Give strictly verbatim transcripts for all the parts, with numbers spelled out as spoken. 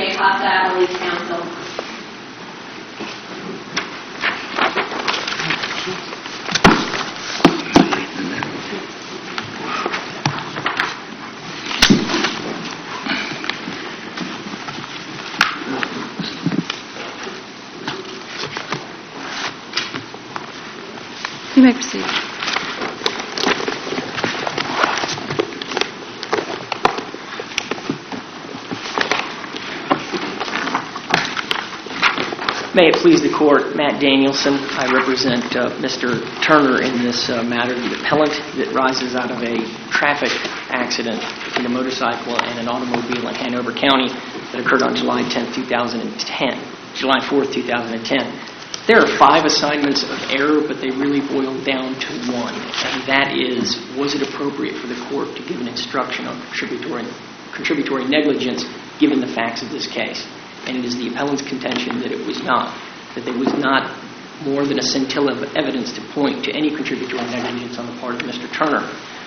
J. Hassa, Police Counsel. You may proceed. May it please the Court, Matt Danielson. I represent uh, Mister Turner in this uh, matter, the appellant that rises out of a traffic accident between a motorcycle and an automobile in Hanover County that occurred on July tenth, two thousand ten, July fourth, two thousand ten. There are five assignments of error, but they really boil down to one, and that is, was it appropriate for the Court to give an instruction on contributory, contributory negligence given the facts of this case? And it is the appellant's contention that it was not, that there was not more than a scintilla of evidence to point to any contributory negligence on the part of Mister Turner.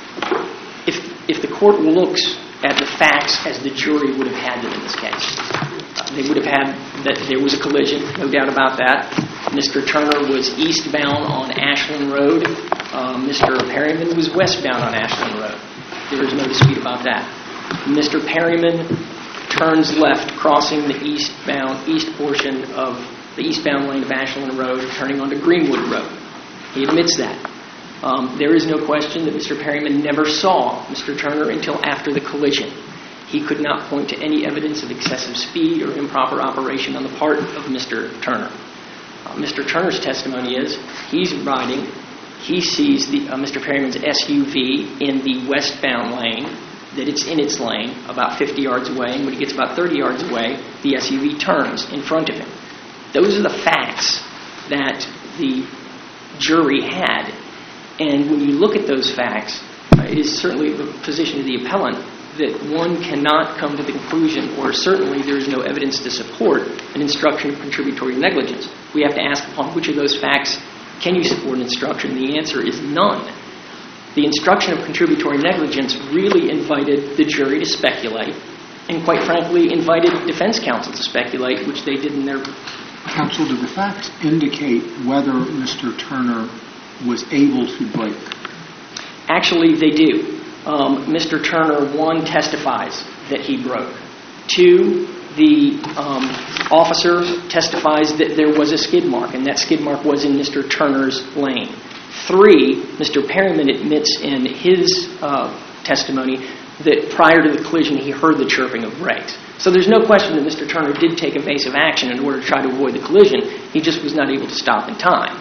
If, if the Court looks at the facts as the jury would have had them in this case, uh, they would have had that there was a collision, no doubt about that. Mister Turner was eastbound on Ashland Road. Uh, Mister Perryman was westbound on Ashland Road. There is no dispute about that. Mister Perryman turns left, crossing the eastbound east portion of the eastbound lane of Ashland Road, turning onto Greenwood Road. He admits that. Um, there is no question that Mister Perryman never saw Mister Turner until after the collision. He could not point to any evidence of excessive speed or improper operation on the part of Mister Turner. Uh, Mister Turner's testimony is he's riding, he sees the, uh, Mister Perryman's S U V in the westbound lane, that it's in its lane about fifty yards away, and when he gets about thirty yards away, the S U V turns in front of him. Those are the facts that the jury had. And when you look at those facts, uh, it is certainly the position of the appellant that one cannot come to the conclusion, or certainly there is no evidence to support, an instruction of contributory negligence. We have to ask upon which of those facts can you support an instruction. The answer is none. The instruction of contributory negligence really invited the jury to speculate, and quite frankly invited defense counsel to speculate, which they did in their... Counsel, do the facts indicate whether Mister Turner was able to brake? Actually, they do. Um, Mister Turner, one, testifies that he broke. Two, the um, officer testifies that there was a skid mark, and that skid mark was in Mister Turner's lane. Three, Mister Perryman admits in his uh, testimony that prior to the collision he heard the chirping of brakes. So there's no question that Mister Turner did take evasive action in order to try to avoid the collision. He just was not able to stop in time.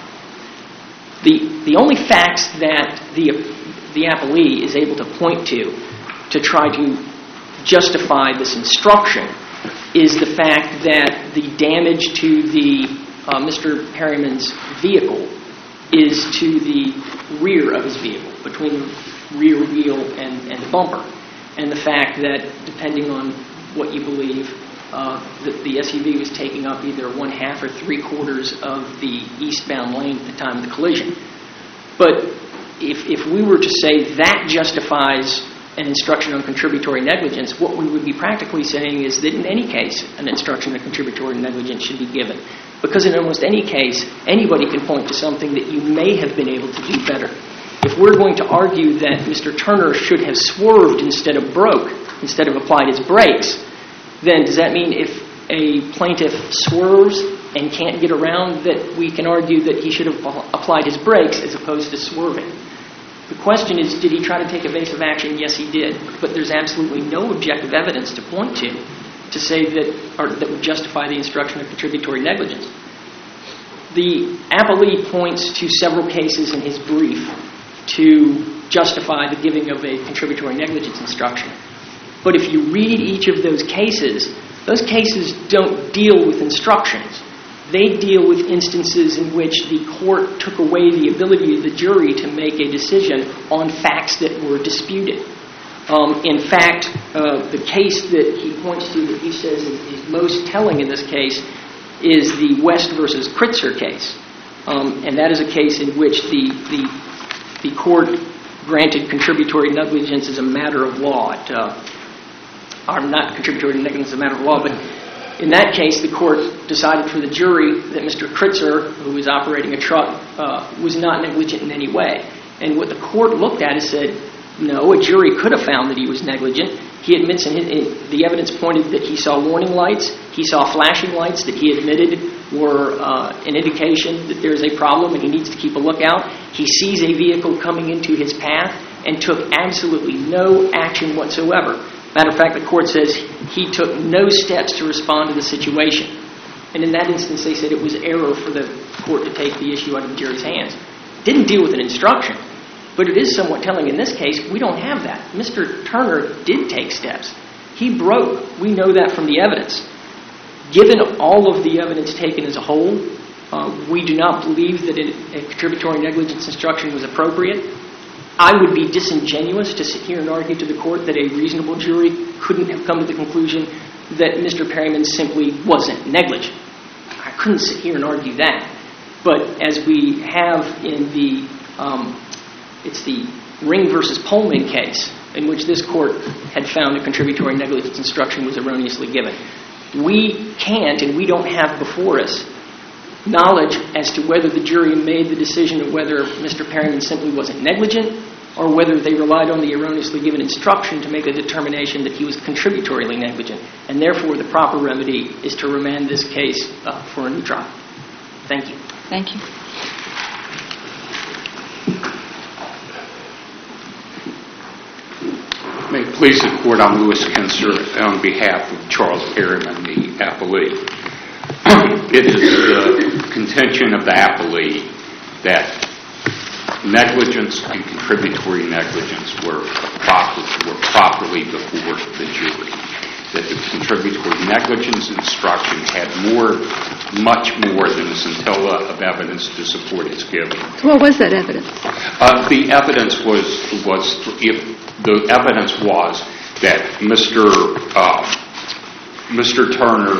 The the only facts that the the appellee is able to point to to try to justify this instruction is the fact that the damage to the uh, Mister Perryman's vehicle is to the rear of his vehicle, between the rear wheel and, and the bumper. And the fact that, depending on what you believe, uh, that the S U V was taking up either one half or three quarters of the eastbound lane at the time of the collision. But if, if we were to say that justifies an instruction on contributory negligence, what we would be practically saying is that in any case, an instruction on contributory negligence should be given. Because in almost any case, anybody can point to something that you may have been able to do better. If we're going to argue that Mister Turner should have swerved instead of broke, instead of applied his brakes, then does that mean if a plaintiff swerves and can't get around that we can argue that he should have applied his brakes as opposed to swerving? The question is, did he try to take evasive action? Yes, he did. But there's absolutely no objective evidence to point to to say that, or that would justify the instruction of contributory negligence. The appellee points to several cases in his brief to justify the giving of a contributory negligence instruction. But if you read each of those cases, those cases don't deal with instructions. They deal with instances in which the court took away the ability of the jury to make a decision on facts that were disputed. Um, in fact, uh, the case that he points to that he says is most telling in this case is the West versus Kritzer case. Um, and that is a case in which the, the, the court granted contributory negligence as a matter of law. It, uh, or not contributory negligence as a matter of law, but In that case, the court decided for the jury that Mister Kritzer, who was operating a truck, uh, was not negligent in any way. And what the court looked at is said, no, a jury could have found that he was negligent. He admits in, his, in the evidence pointed that he saw warning lights, he saw flashing lights that he admitted were uh, an indication that there's a problem and he needs to keep a lookout. He sees a vehicle coming into his path and took absolutely no action whatsoever. Matter of fact, the court says he took no steps to respond to the situation. And in that instance, they said it was error for the court to take the issue out of the jury's hands. Didn't deal with an instruction. But it is somewhat telling in this case, we don't have that. Mister Turner did take steps. He broke. We know that from the evidence. Given all of the evidence taken as a whole, uh, we do not believe that a, a contributory negligence instruction was appropriate. I would be disingenuous to sit here and argue to the court that a reasonable jury couldn't have come to the conclusion that Mister Perryman simply wasn't negligent. I couldn't sit here and argue that. But as we have in the... Um, It's the Ring versus Pullman case in which this court had found a contributory negligence instruction was erroneously given. We can't and we don't have before us knowledge as to whether the jury made the decision of whether Mister Perryman simply wasn't negligent or whether they relied on the erroneously given instruction to make a determination that he was contributory negligent. And therefore, the proper remedy is to remand this case uh, for a new trial. Thank you. Thank you. May it please the Court, I'm Louis Kinser on behalf of Charles Perryman, the appellee. It is the contention of the appellee that negligence and contributory negligence were, proper, were properly before the jury. That the contributory negligence instruction had more, much more than a scintilla of evidence to support its giving. What was that evidence? Uh, the evidence was was if. The evidence was that Mister Uh, Mister Turner,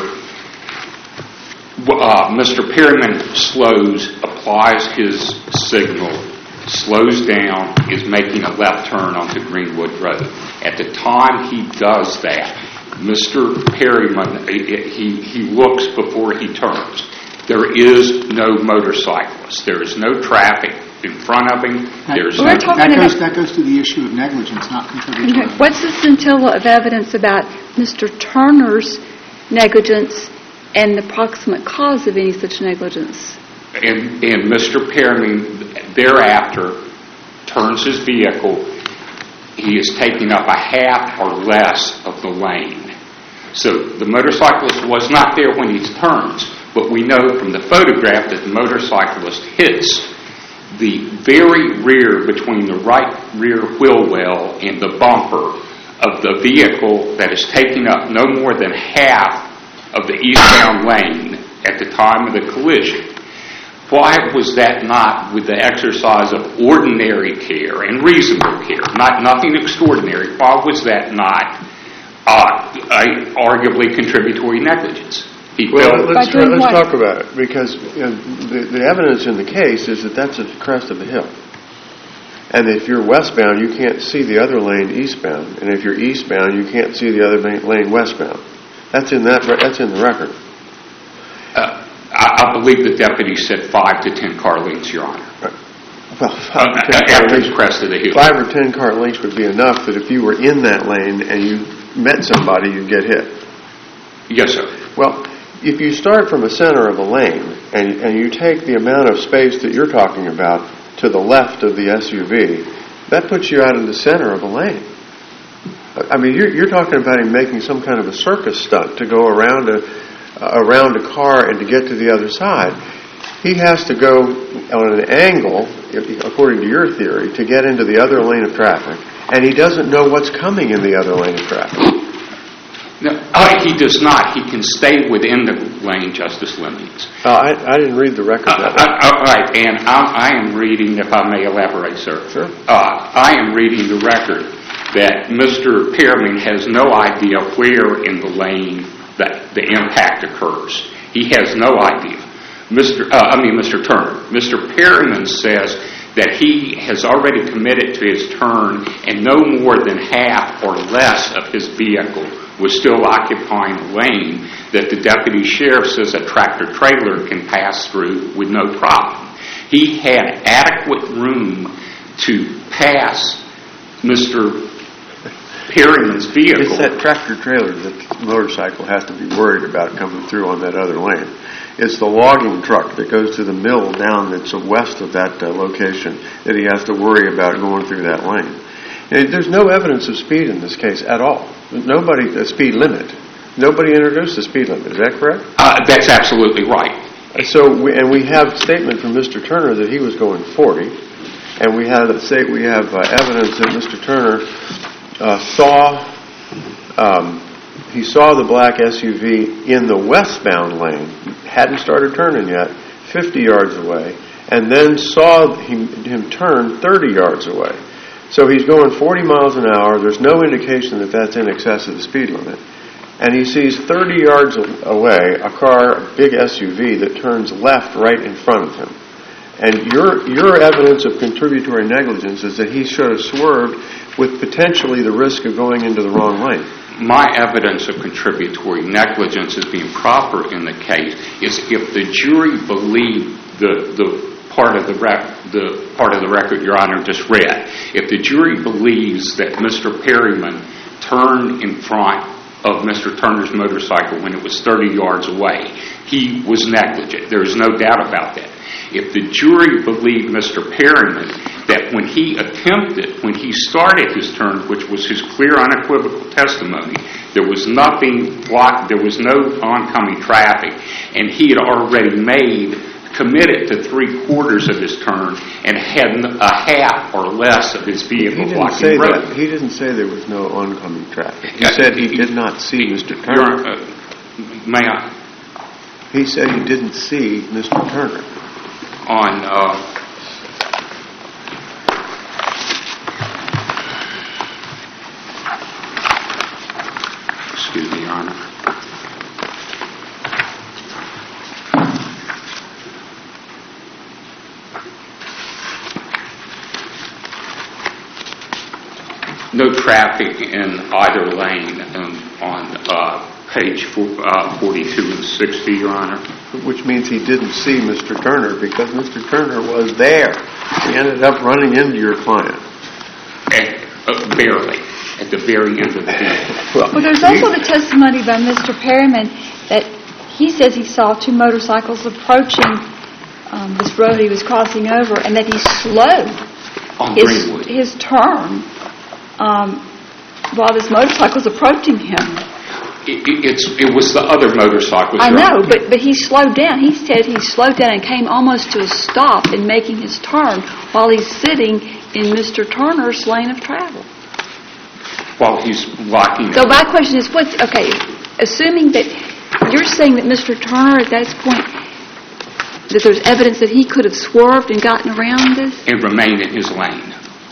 uh, Mister Perryman slows, applies his signal, slows down, is making a left turn onto Greenwood Road. At the time he does that, Mister Perryman, he, he looks before he turns. There is no motorcyclist. There is no traffic in front of him. There's We're no, talking that, goes, about, that goes to the issue of negligence, not contributory. okay. What's the scintilla of evidence about Mister Turner's negligence and the proximate cause of any such negligence? and, and Mister Perryman thereafter turns his vehicle. He is taking up a half or less of the lane. So the motorcyclist was not there when he turns, but we know from the photograph that the motorcyclist hits the very rear, between the right rear wheel well and the bumper of the vehicle that is taking up no more than half of the eastbound lane at the time of the collision. Why was that not with the exercise of ordinary care and reasonable care, not nothing extraordinary? Why was that not uh, a, arguably contributory negligence? He well, felt, let's, doing let's what? talk about it, because you know, the, the evidence in the case is that that's a crest of a hill. And if you're westbound, you can't see the other lane eastbound. And if you're eastbound, you can't see the other lane westbound. That's in that. That's in the record. Uh, I, I believe the deputy said five to ten car lengths, Your Honor. Right. Well, five Uh, or ten car after lengths, the crest of the hill. five or ten car lengths would be enough that if you were in that lane and you met somebody, you'd get hit. Yes, sir. Well, if you start from the center of a lane and, and you take the amount of space that you're talking about to the left of the S U V, that puts you out in the center of a lane. I mean, you're, you're talking about him making some kind of a circus stunt to go around a, uh, around a car and to get to the other side. He has to go on an angle, according to your theory, to get into the other lane of traffic, and he doesn't know what's coming in the other lane of traffic. No, uh, he does not. He can stay within the lane, Justice Lemons. Uh, I, I didn't read the record. Uh, uh, uh, right, and I, I am reading, if I may elaborate, sir. Sure. Uh, I am reading the record that Mister Perryman has no idea where in the lane that the impact occurs. He has no idea. Mister Uh, I mean, Mister Turner. Mister Perryman says that he has already committed to his turn and no more than half or less of his vehicle was still occupying a lane that the deputy sheriff says a tractor-trailer can pass through with no problem. He had adequate room to pass Mister Perryman's vehicle. It's that tractor-trailer that the motorcycle has to be worried about coming through on that other lane. It's the logging truck that goes to the mill down that's west of that uh, location that he has to worry about going through that lane. And there's no evidence of speed in this case at all. Nobody, a speed limit. Nobody introduced a speed limit. Is that correct? Uh, that's absolutely right. So, we, and we have a statement from Mister Turner that he was going forty, and we have say we have uh, evidence that Mister Turner uh, saw um, he saw the black S U V in the westbound lane, hadn't started turning yet, fifty yards away, and then saw him, him turn thirty yards away. So he's going forty miles an hour. There's no indication that that's in excess of the speed limit. And he sees thirty yards away a car, a big S U V, that turns left right in front of him. And your your evidence of contributory negligence is that he should have swerved with potentially the risk of going into the wrong lane. My evidence of contributory negligence as being proper in the case is if the jury believed the the part of the rec, the part of the record Your Honor just read. If the jury believes that Mister Perryman turned in front of Mister Turner's motorcycle when it was thirty yards away, he was negligent. There is no doubt about that. If the jury believed Mister Perryman that when he attempted, when he started his turn, which was his clear, unequivocal testimony, there was nothing blocked, there was no oncoming traffic, and he had already made, committed to three quarters of his turn and had a half or less of his vehicle blocking the road. That. He didn't say there was no oncoming traffic. He uh, said he did not see Mister Turner. Uh, may I? He said he didn't see Mister Turner. On, uh, excuse me, Your Honor. No traffic in either lane um, on uh, page four, uh, forty-two and sixty, Your Honor. Which means he didn't see Mister Turner because Mister Turner was there. He ended up running into your client. At, uh, barely, at the very end of the day. Well, well there's also the testimony by Mister Perryman that he says he saw two motorcycles approaching um, this road he was crossing over and that he slowed on his, Greenwood. his turn um, while this motorcycle was approaching him. It, it, it's, it was the other motorcycles. I know, but, but he slowed down. He said he slowed down and came almost to a stop in making his turn while he's sitting in Mister Turner's lane of travel. While he's blocking. So my question is, what's, okay, assuming that you're saying that Mister Turner at that point, that there's evidence that he could have swerved and gotten around this? And remained in his lane.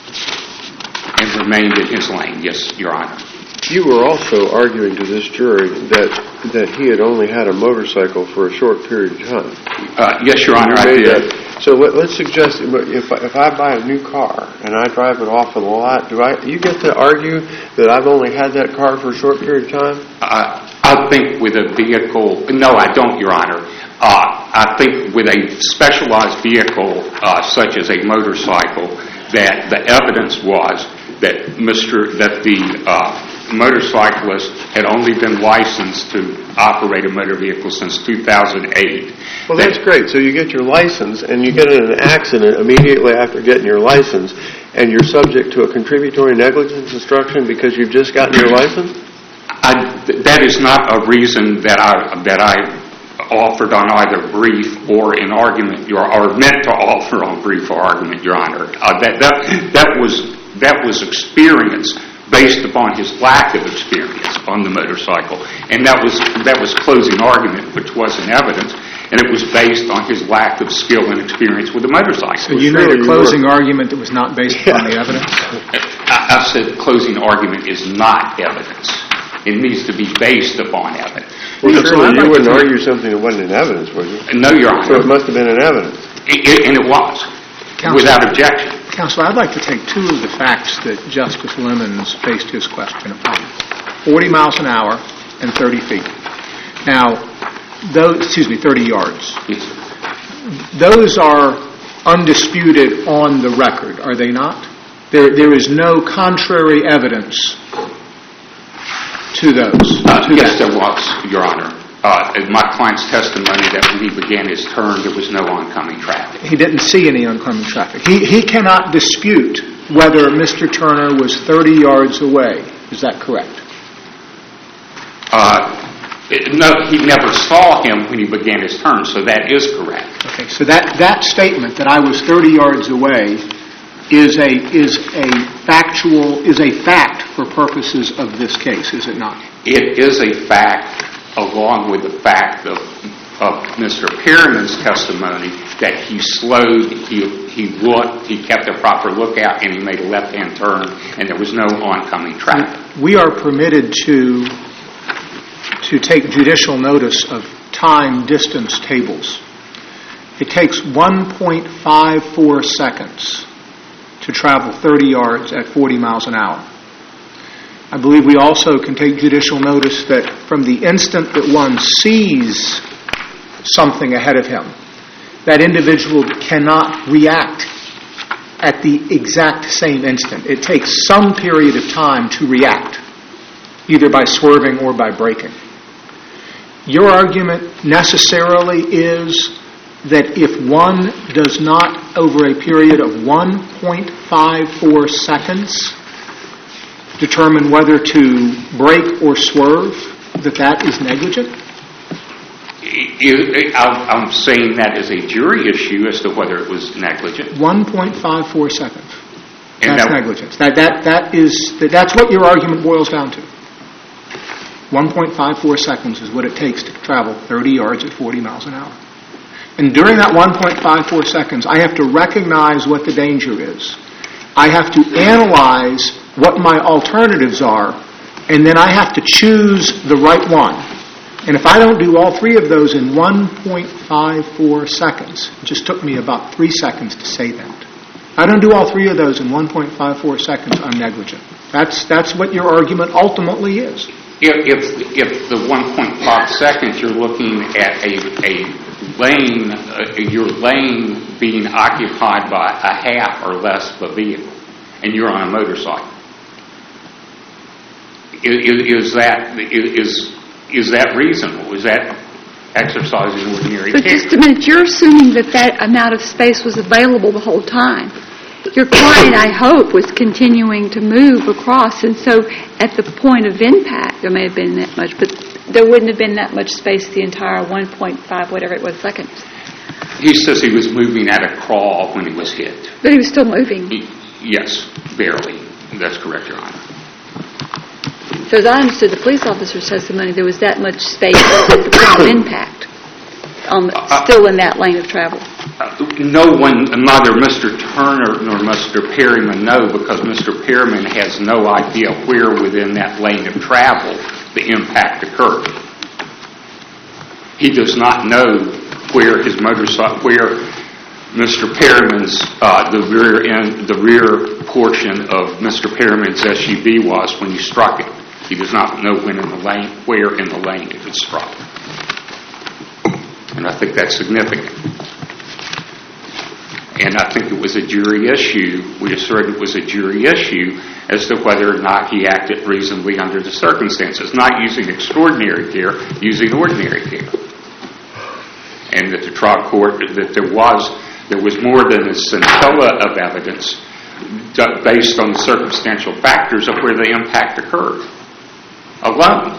And remained in his lane, yes, Your Honor. You were also arguing to this jury that that he had only had a motorcycle for a short period of time. Uh, yes, Your Honor, I did. That. So let, let's suggest if I, if I buy a new car and I drive it off of the lot, do I you get to argue that I've only had that car for a short period of time? Uh, I think with a vehicle, no, I don't, Your Honor. Uh, I think with a specialized vehicle uh, such as a motorcycle, that the evidence was that Mister that the uh, motorcyclist had only been licensed to operate a motor vehicle since two thousand eight. Well, that's great. So you get your license, and you get in an accident immediately after getting your license, and you're subject to a contributory negligence instruction because you've just gotten your license? I, that is not a reason that I that I offered on either brief or in argument, your or meant to offer on brief or argument, Your Honor. Uh, that that that was that was experience based upon his lack of experience on the motorcycle, and that was that was closing argument, which wasn't evidence, and it was based on his lack of skill and experience with the motorcycle. So you made a closing argument that was not based yeah. upon the evidence? I, I said closing argument is not evidence. It needs to be based upon evidence. Well, surely you wouldn't argue something that wasn't in evidence, would you? No, Your Honor. So it must have been in evidence. It, it, and it was, Counselor, without objection. Counselor, I'd like to take two of the facts that Justice Lemons based his question upon. forty miles an hour and thirty feet. Now, those, excuse me, thirty yards. Yes, sir. Those are undisputed on the record, are they not? There, there is no contrary evidence to those. Uh, to yes, that. there was, Your Honor. Uh, in my client's testimony that when he began his turn, there was no oncoming traffic. He didn't see any oncoming traffic. He, he cannot dispute whether Mister Turner was thirty yards away. Is that correct? Uh, it, no, he never saw him when he began his turn, so that is correct. Okay, so that, that statement that I was thirty yards away is a is a factual is a fact for purposes of this case, is it not? It is a fact, along with the fact of, of Mister Perriman's testimony that he slowed, he he looked, he kept a proper lookout, and he made a left-hand turn, and there was no oncoming traffic. We are permitted to to take judicial notice of time distance tables. It takes one point five four seconds to travel thirty yards at forty miles an hour. I believe we also can take judicial notice that from the instant that one sees something ahead of him, that individual cannot react at the exact same instant. It takes some period of time to react, either by swerving or by braking. Your argument necessarily is that if one does not, over a period of one point five four seconds, determine whether to brake or swerve, that that is negligent? I'm saying that is a jury issue as to whether it was negligent. one point five four seconds. And That's that, negligence. That, that, that is, that, that's what your argument boils down to. one point five four seconds is what it takes to travel thirty yards at forty miles an hour. And during that one point five four seconds, I have to recognize what the danger is. I have to analyze what my alternatives are, and then I have to choose the right one. And if I don't do all three of those in one point five four seconds, it just took me about three seconds to say that. If I don't do all three of those in one point five four seconds, I'm negligent. That's, that's what your argument ultimately is. If, if, if the one point five seconds you're looking at a, a lane, uh, your lane being occupied by a half or less of a vehicle, and you're on a motorcycle, is, is that is is that reasonable? Is that exercising ordinary But care? just a minute, you're assuming that that amount of space was available the whole time. Your client, I hope, was continuing to move across, and so at the point of impact, there may have been that much, but there wouldn't have been that much space the entire one point five, whatever it was, seconds. He says he was moving at a crawl when he was hit. But he was still moving. He, yes, barely. That's correct, Your Honor. So as I understood the police officer's testimony, there was that much space at the point of impact, um, still in that lane of travel. Uh, no one, neither Mister Turner nor Mister Perryman know, because Mister Perryman has no idea where within that lane of travel the impact occurred. He does not know where his motorcycle, where Mister Perryman's, uh, the rear end, the rear portion of Mister Perryman's S U V was when he struck it. He does not know when in the lane, where in the lane it was struck. And I think that's significant. And I think it was a jury issue. We asserted it was a jury issue as to whether or not he acted reasonably under the circumstances, not using extraordinary care, using ordinary care. And that the trial court, that there was, there was more than a scintilla of evidence based on the circumstantial factors of where the impact occurred alone.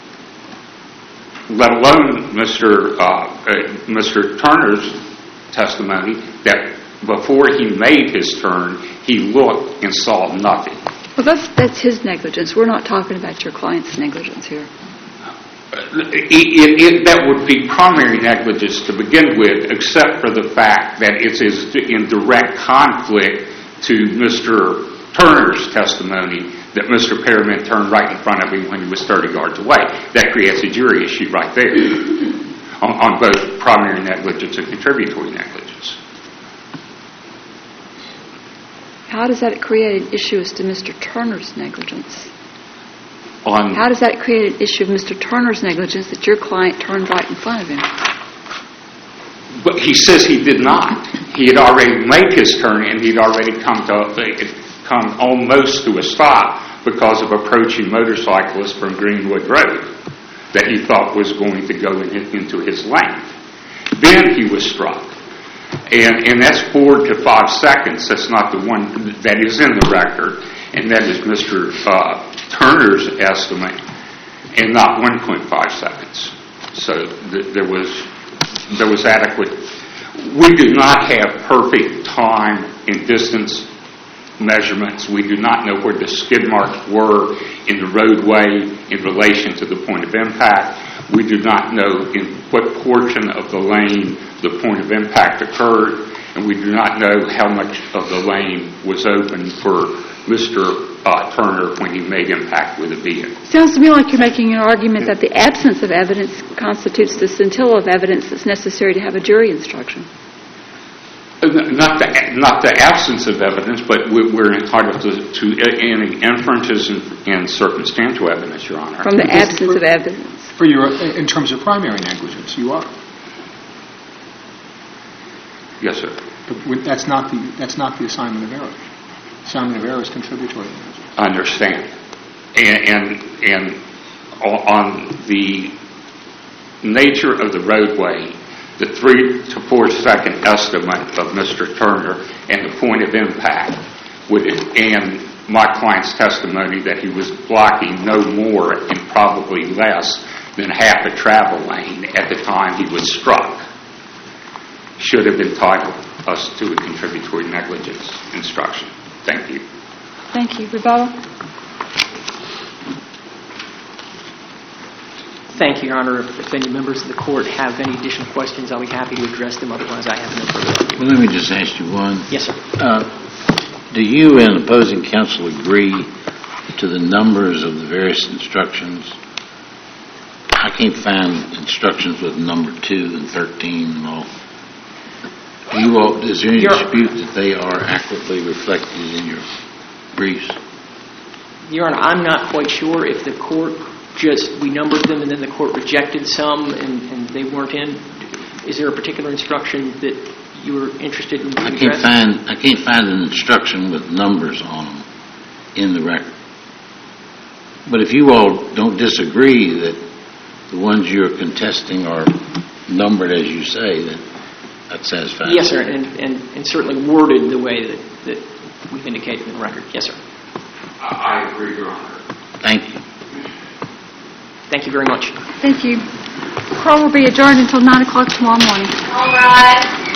Let alone Mister Uh, uh, Mister Turner's testimony that before he made his turn, he looked and saw nothing. Well, that's that's his negligence. We're not talking about your client's negligence here. It, it, it, that would be primary negligence to begin with, except for the fact that it is in direct conflict to Mister Turner's testimony that Mister Perryman turned right in front of him when he was thirty yards away. That creates a jury issue right there on, on both primary negligence and contributory negligence. How does that create an issue as to Mister Turner's negligence? on... How does that create an issue of Mister Turner's negligence that your client turned right in front of him? But he says he did not. He had already made his turn, and he'd already come to come almost to a stop because of approaching motorcyclists from Greenwood Road that he thought was going to go in, into his lane. Then he was struck. And, and that's four to five seconds. That's not the one that is in the record. And that is Mister Uh, Turner's estimate, and not one point five seconds. So th- there was there was adequate. We do not have perfect time and distance measurements. We do not know where the skid marks were in the roadway in relation to the point of impact. We do not know in what portion of the lane the point of impact occurred, and we do not know how much of the lane was open for Mister Uh, Turner when he made impact with a vehicle. Sounds to me like you're making an argument that the absence of evidence constitutes the scintilla of evidence that's necessary to have a jury instruction. Not the not the absence of evidence, but we're entitled to, to any inferences and, and circumstantial evidence, Your Honor. From the absence of evidence. For your, in terms of primary negligence, you are. Yes, sir. But that's not the that's not the assignment of error. Assignment of error is contributory negligence. I understand. And, and and on the nature of the roadway, the three to four second estimate of Mister Turner and the point of impact would, and my client's testimony that he was blocking no more and probably less than half a travel lane at the time he was struck, should have entitled us to a contributory negligence instruction. Thank you. Thank you. Rebella? Thank you, Your Honor. If, if any members of the court have any additional questions, I'll be happy to address them. Otherwise, I have no further argument. Well, let me just ask you one. Yes, sir. Uh, do you and opposing counsel agree to the numbers of the various instructions? I can't find instructions with number two and thirteen and all. Do you all, is there any Your, dispute that they are accurately reflected in your briefs? Your Honor, I'm not quite sure if the court just, we numbered them and then the court rejected some and, and they weren't in. Is there a particular instruction that you were interested in I addressing? can't find, I can't find an instruction with numbers on them in the record. But if you all don't disagree that the ones you're contesting are numbered as you say, then that satisfies. Yes, sir, and, and, and certainly worded the way that, that we've indicated in the record. Yes, sir. I agree, Your Honor. Thank you. Thank you very much. Thank you. Court will be adjourned until nine o'clock tomorrow morning. All right.